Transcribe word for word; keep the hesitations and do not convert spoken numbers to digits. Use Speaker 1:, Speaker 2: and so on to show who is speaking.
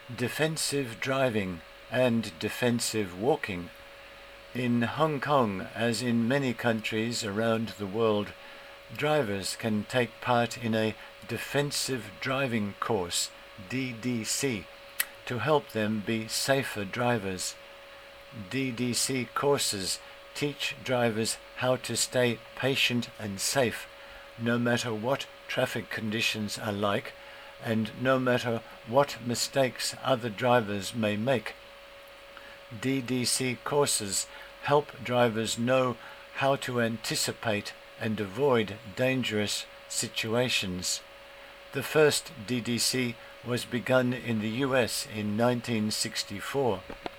Speaker 1: defensive driving and defensive walking. In Hong Kong, as in many countries around the world, drivers can take part in a defensive driving course, D D C, to help them be safer drivers. D D C courses teach drivers how to stay patient and safe, no matter what traffic conditions are like, and no matter what mistakes other drivers may make. D D C courses help drivers know how to anticipate and avoid dangerous situations. The first D D C was begun in the U S in nineteen sixty-four.